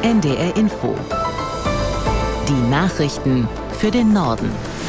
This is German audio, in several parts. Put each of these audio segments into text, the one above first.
NDR Info. Die Nachrichten für den Norden.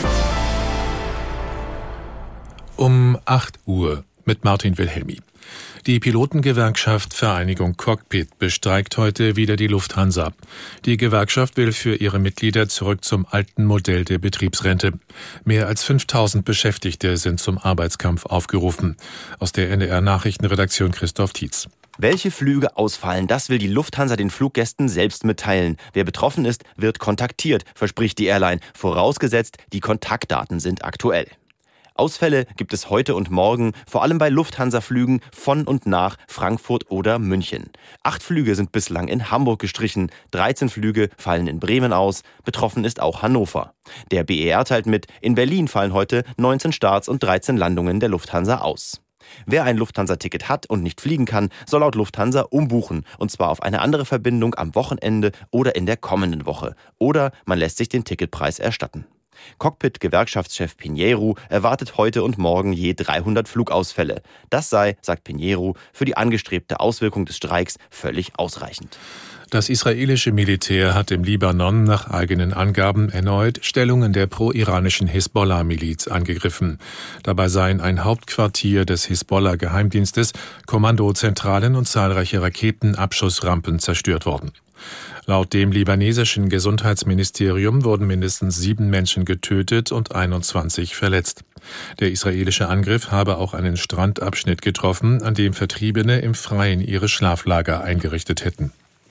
Um 8 Uhr mit Martin Wilhelmi. Die Pilotengewerkschaft Vereinigung Cockpit bestreikt heute wieder die Lufthansa. Die Gewerkschaft will für ihre Mitglieder zurück zum alten Modell der Betriebsrente. Mehr als 5000 Beschäftigte sind zum Arbeitskampf aufgerufen. Aus der NDR Nachrichtenredaktion Christoph Tietz. Welche Flüge ausfallen, das will die Lufthansa den Fluggästen selbst mitteilen. Wer betroffen ist, wird kontaktiert, verspricht die Airline, vorausgesetzt, die Kontaktdaten sind aktuell. Ausfälle gibt es heute und morgen, vor allem bei Lufthansa-Flügen von und nach Frankfurt oder München. 8 Flüge sind bislang in Hamburg gestrichen, 13 Flüge fallen in Bremen aus, betroffen ist auch Hannover. Der BER teilt mit, in Berlin fallen heute 19 Starts und 13 Landungen der Lufthansa aus. Wer ein Lufthansa-Ticket hat und nicht fliegen kann, soll laut Lufthansa umbuchen, und zwar auf eine andere Verbindung am Wochenende oder in der kommenden Woche. Oder man lässt sich den Ticketpreis erstatten. Cockpit-Gewerkschaftschef Pinheiro erwartet heute und morgen je 300 Flugausfälle. Das sei, sagt Pinheiro, für die angestrebte Auswirkung des Streiks völlig ausreichend. Das israelische Militär hat im Libanon nach eigenen Angaben erneut Stellungen der pro-iranischen Hisbollah-Miliz angegriffen. Dabei seien ein Hauptquartier des Hisbollah-Geheimdienstes, Kommandozentralen und zahlreiche Raketenabschussrampen zerstört worden. Laut dem libanesischen Gesundheitsministerium wurden mindestens 7 Menschen getötet und 21 verletzt. Der israelische Angriff habe auch einen Strandabschnitt getroffen, an dem Vertriebene im Freien ihre Schlaflager eingerichtet hätten.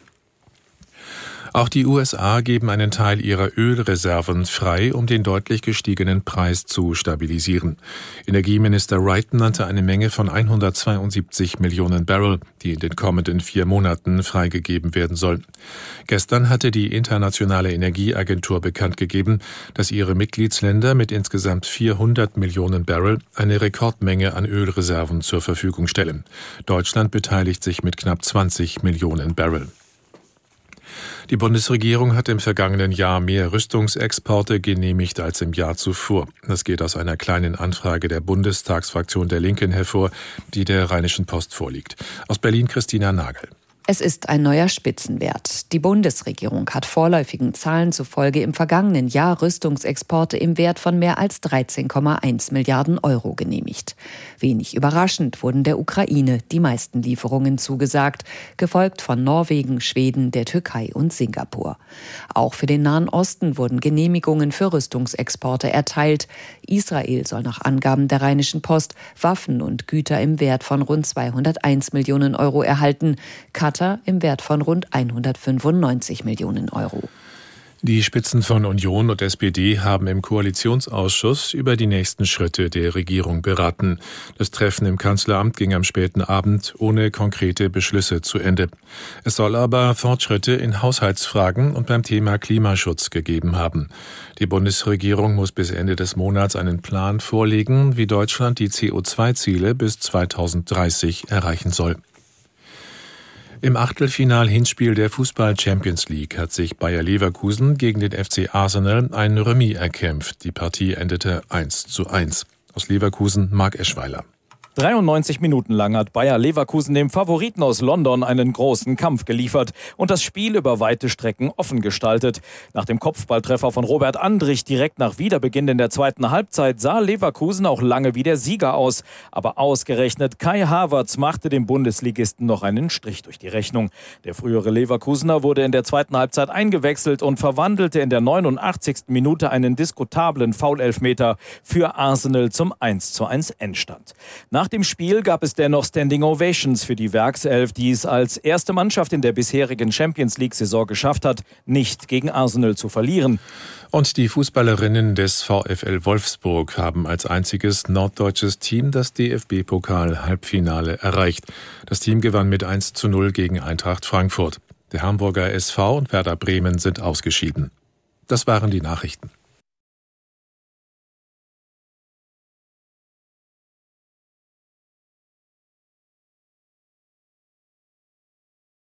Auch die USA geben einen Teil ihrer Ölreserven frei, um den deutlich gestiegenen Preis zu stabilisieren. Energieminister Wright nannte eine Menge von 172 Millionen Barrel, die in den kommenden 4 Monaten freigegeben werden soll. Gestern hatte die Internationale Energieagentur bekannt gegeben, dass ihre Mitgliedsländer mit insgesamt 400 Millionen Barrel eine Rekordmenge an Ölreserven zur Verfügung stellen. Deutschland beteiligt sich mit knapp 20 Millionen Barrel. Die Bundesregierung hat im vergangenen Jahr mehr Rüstungsexporte genehmigt als im Jahr zuvor. Das geht aus einer kleinen Anfrage der Bundestagsfraktion der Linken hervor, die der Rheinischen Post vorliegt. Aus Berlin Christina Nagel. Es ist ein neuer Spitzenwert. Die Bundesregierung hat vorläufigen Zahlen zufolge im vergangenen Jahr Rüstungsexporte im Wert von mehr als 13,1 Milliarden Euro genehmigt. Wenig überraschend wurden der Ukraine die meisten Lieferungen zugesagt, gefolgt von Norwegen, Schweden, der Türkei und Singapur. Auch für den Nahen Osten wurden Genehmigungen für Rüstungsexporte erteilt. Israel soll nach Angaben der Rheinischen Post Waffen und Güter im Wert von rund 201 Millionen Euro erhalten. Katar im Wert von rund 195 Millionen Euro. Die Spitzen von Union und SPD haben im Koalitionsausschuss über die nächsten Schritte der Regierung beraten. Das Treffen im Kanzleramt ging am späten Abend ohne konkrete Beschlüsse zu Ende. Es soll aber Fortschritte in Haushaltsfragen und beim Thema Klimaschutz gegeben haben. Die Bundesregierung muss bis Ende des Monats einen Plan vorlegen, wie Deutschland die CO2-Ziele bis 2030 erreichen soll. Im Achtelfinal-Hinspiel der Fußball-Champions League hat sich Bayer Leverkusen gegen den FC Arsenal ein Remis erkämpft. Die Partie endete 1:1. Aus Leverkusen Marc Eschweiler. 93 Minuten lang hat Bayer Leverkusen dem Favoriten aus London einen großen Kampf geliefert und das Spiel über weite Strecken offen gestaltet. Nach dem Kopfballtreffer von Robert Andrich direkt nach Wiederbeginn in der zweiten Halbzeit sah Leverkusen auch lange wie der Sieger aus. Aber ausgerechnet Kai Havertz machte dem Bundesligisten noch einen Strich durch die Rechnung. Der frühere Leverkusener wurde in der zweiten Halbzeit eingewechselt und verwandelte in der 89. Minute einen diskutablen Foulelfmeter für Arsenal zum 1:1 Endstand. Nach dem Spiel gab es dennoch Standing Ovations für die Werkself, die es als erste Mannschaft in der bisherigen Champions-League-Saison geschafft hat, nicht gegen Arsenal zu verlieren. Und die Fußballerinnen des VfL Wolfsburg haben als einziges norddeutsches Team das DFB-Pokal-Halbfinale erreicht. Das Team gewann mit 1:0 gegen Eintracht Frankfurt. Der Hamburger SV und Werder Bremen sind ausgeschieden. Das waren die Nachrichten.